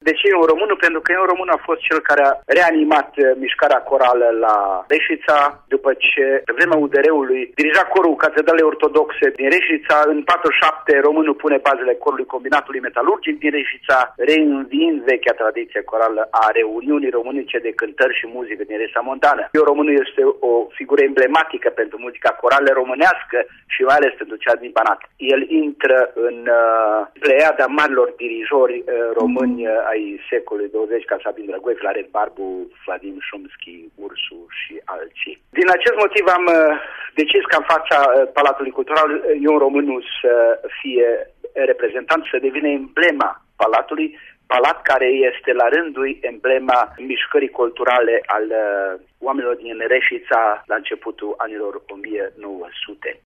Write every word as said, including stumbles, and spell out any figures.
De ce Ion Românu? Pentru că Ion Românu a fost cel care a reanimat mișcarea corală la Reșița, după ce, pe vremea U D R-ului, dirija corul Catedralei Ortodoxe din Reșița. În patruzeci și șapte, Românu pune bazele corului Combinatului Metalurgic din Reșița, reînviind vechea tradiție corală a reuniunii românice de cântări și muzică din Reșița Montană. Ion Românu este o figură emblematică pentru muzica corală românească și mai ales pentru cea din Banat. El intră în uh, pleiada marilor dirijori uh, români uh, ai secolului douăzeci, ca Sabin Drăgoi, Flaret Barbu, Vladim Șumski, Ursu și alții. Din acest motiv am uh, decis ca în fața uh, Palatului Cultural Ion Românu să fie reprezentant, să devină emblema Palatului, palat care este la rândul emblema mișcării culturale al uh, oamenilor din Reșița la începutul anilor o mie nouă sute.